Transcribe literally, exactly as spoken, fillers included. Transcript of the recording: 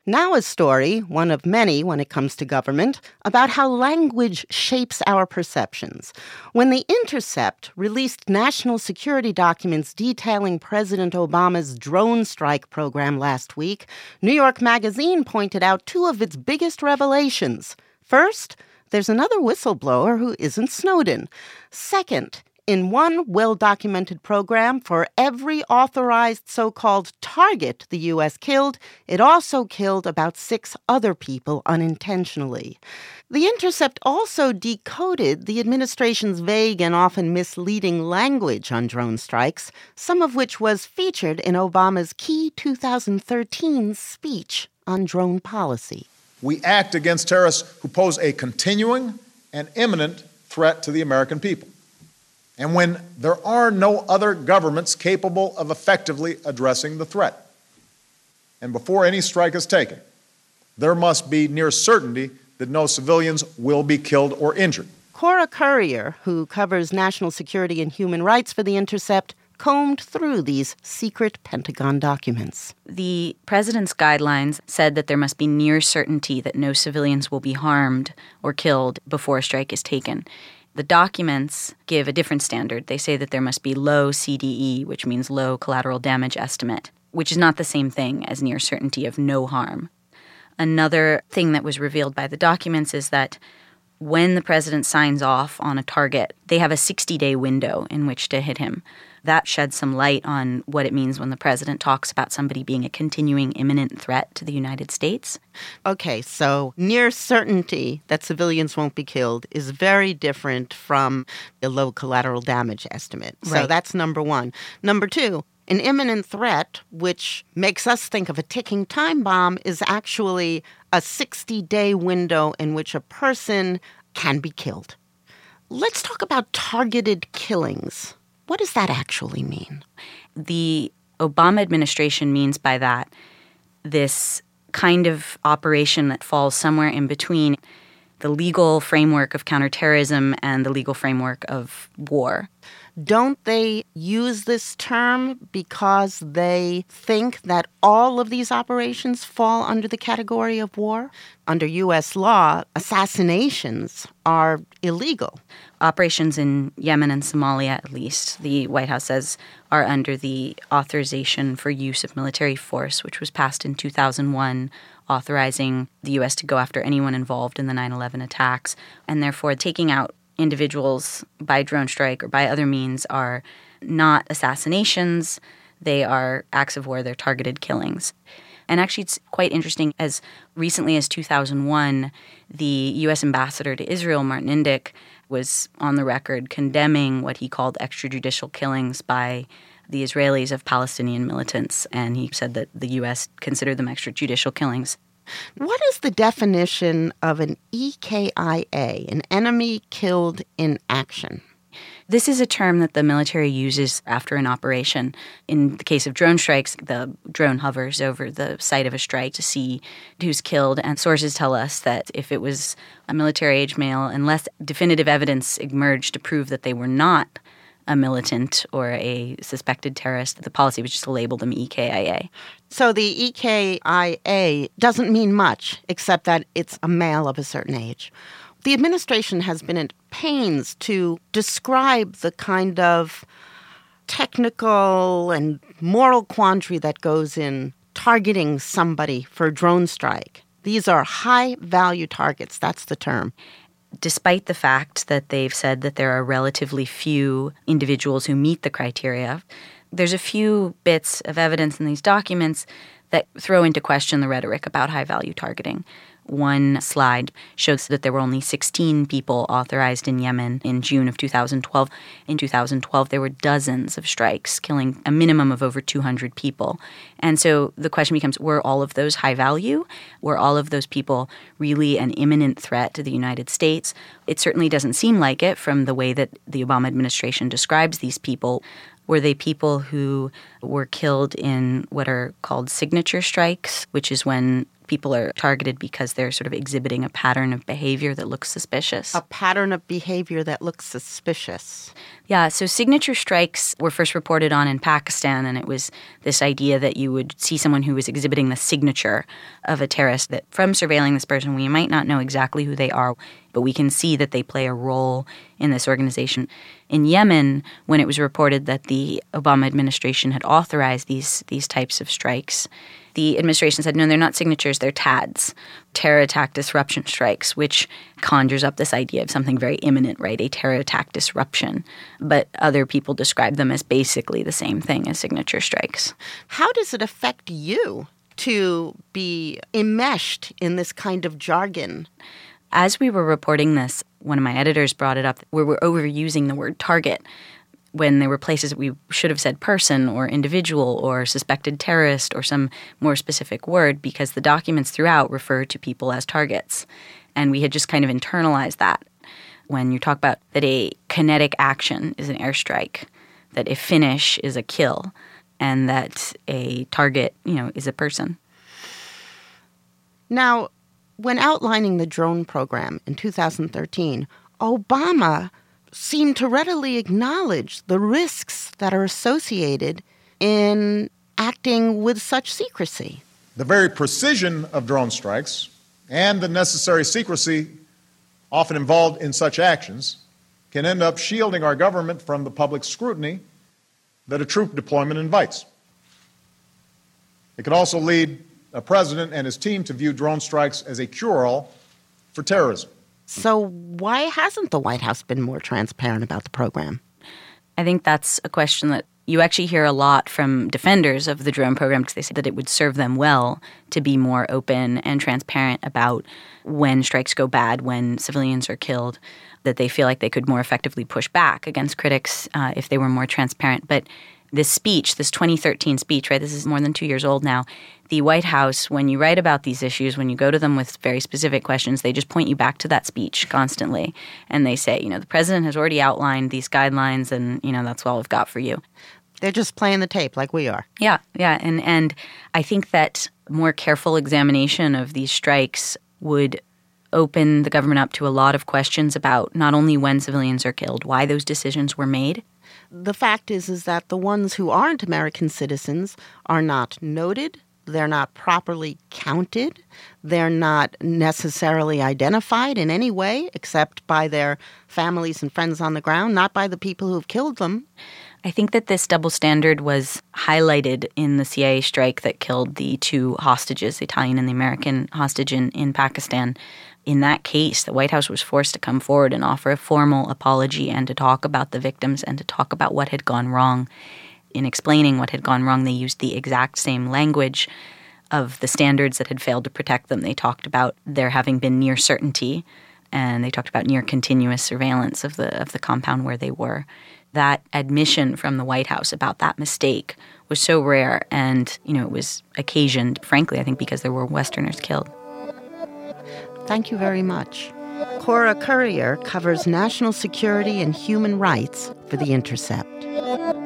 Now a story, one of many when it comes to government, about how language shapes our perceptions. When The Intercept released national security documents detailing President Obama's drone strike program last week, New York Magazine pointed out two of its biggest revelations. First, there's another whistleblower who isn't Snowden. Second, in one well-documented program, for every authorized so-called target the U S killed, it also killed about six other people unintentionally. The Intercept also decoded the administration's vague and often misleading language on drone strikes, some of which was featured in Obama's key two thousand thirteen speech on drone policy. We act against terrorists who pose a continuing and imminent threat to the American people. And when there are no other governments capable of effectively addressing the threat. And before any strike is taken, there must be near certainty that no civilians will be killed or injured. Cora Currier, who covers national security and human rights for The Intercept, combed through these secret Pentagon documents. The president's guidelines said that there must be near certainty that no civilians will be harmed or killed before a strike is taken. The documents give a different standard. They say that there must be low C D E, which means low collateral damage estimate, which is not the same thing as near certainty of no harm. Another thing that was revealed by the documents is that when the president signs off on a target, they have a sixty-day window in which to hit him. That sheds some light on what it means when the president talks about somebody being a continuing imminent threat to the United States. Okay, so near certainty that civilians won't be killed is very different from a low collateral damage estimate. So Right. That's number one. Number two, an imminent threat, which makes us think of a ticking time bomb, is actually a sixty-day window in which a person can be killed. Let's talk about targeted killings. What does that actually mean? The Obama administration means by that this kind of operation that falls somewhere in between the legal framework of counterterrorism and the legal framework of war. Don't they use this term because they think that all of these operations fall under the category of war? Under U S law, assassinations are illegal. Operations in Yemen and Somalia, at least, the White House says, are under the authorization for use of military force, which was passed in two thousand one, authorizing the U S to go after anyone involved in the nine eleven attacks, and therefore taking out individuals by drone strike or by other means are not assassinations. They are acts of war. They're targeted killings. And actually, it's quite interesting. As recently as two thousand one, the U S ambassador to Israel, Martin Indyk, was on the record condemning what he called extrajudicial killings by the Israelis of Palestinian militants. And he said that the U S considered them extrajudicial killings. What is the definition of an E K I A, an enemy killed in action? This is a term that the military uses after an operation. In the case of drone strikes, the drone hovers over the site of a strike to see who's killed. And sources tell us that if it was a military-age male, unless definitive evidence emerged to prove that they were not a militant or a suspected terrorist, the policy was just to label them E K I A. So the E K I A doesn't mean much, except that it's a male of a certain age. The administration has been at pains to describe the kind of technical and moral quandary that goes in targeting somebody for a drone strike. These are high-value targets. That's the term. Despite the fact that they've said that there are relatively few individuals who meet the criteria, there's a few bits of evidence in these documents that throw into question the rhetoric about high-value targeting. One slide shows that there were only sixteen people authorized in Yemen in June of two thousand twelve. In two thousand twelve, there were dozens of strikes, killing a minimum of over two hundred people. And so the question becomes, were all of those high value? Were all of those people really an imminent threat to the United States? It certainly doesn't seem like it from the way that the Obama administration describes these people. Were they people who were killed in what are called signature strikes, which is when People are targeted because they're sort of exhibiting a pattern of behavior that looks suspicious. A pattern of behavior that looks suspicious. Yeah, so signature strikes were first reported on in Pakistan, and it was this idea that you would see someone who was exhibiting the signature of a terrorist, that from surveilling this person, we might not know exactly who they are, but we can see that they play a role in this organization. In Yemen, when it was reported that the Obama administration had authorized these these types of strikes, the administration said, no, they're not signatures, they're T A Ds, terror attack disruption strikes, which conjures up this idea of something very imminent, right, a terror attack disruption. But other people describe them as basically the same thing as signature strikes. How does it affect you to be enmeshed in this kind of jargon? As we were reporting this, one of my editors brought it up where we're overusing the word target when there were places that we should have said person or individual or suspected terrorist or some more specific word, because the documents throughout refer to people as targets. And we had just kind of internalized that. When you talk about that a kinetic action is an airstrike, that a finish is a kill, and that a target, you know, is a person. Now, when outlining the drone program in two thousand thirteen, Obama seemed to readily acknowledge the risks that are associated in acting with such secrecy. The very precision of drone strikes and the necessary secrecy often involved in such actions can end up shielding our government from the public scrutiny that a troop deployment invites. It can also lead a president and his team to view drone strikes as a cure-all for terrorism. So why hasn't the White House been more transparent about the program? I think that's a question that you actually hear a lot from defenders of the drone program, because they say that it would serve them well to be more open and transparent about when strikes go bad, when civilians are killed, that they feel like they could more effectively push back against critics uh, if they were more transparent. But this speech, this twenty thirteen speech, right, this is more than two years old now, the White House, when you write about these issues, when you go to them with very specific questions, they just point you back to that speech constantly. And they say, you know, the president has already outlined these guidelines and, you know, that's all we've got for you. They're just playing the tape like we are. Yeah, yeah. And, and I think that more careful examination of these strikes would open the government up to a lot of questions about not only when civilians are killed, why those decisions were made. The fact is, is that the ones who aren't American citizens are not noted. They're not properly counted. They're not necessarily identified in any way except by their families and friends on the ground, not by the people who've killed them. I think that this double standard was highlighted in the C I A strike that killed the two hostages, the Italian and the American hostage in, in Pakistan. In that case, the White House was forced to come forward and offer a formal apology and to talk about the victims and to talk about what had gone wrong. In explaining what had gone wrong, they used the exact same language of the standards that had failed to protect them. They talked about there having been near certainty, and they talked about near continuous surveillance of the of the compound where they were. That admission from the White House about that mistake was so rare, and, you know, it was occasioned, frankly, I think, because there were Westerners killed. Thank you very much. Cora Currier covers national security and human rights for The Intercept.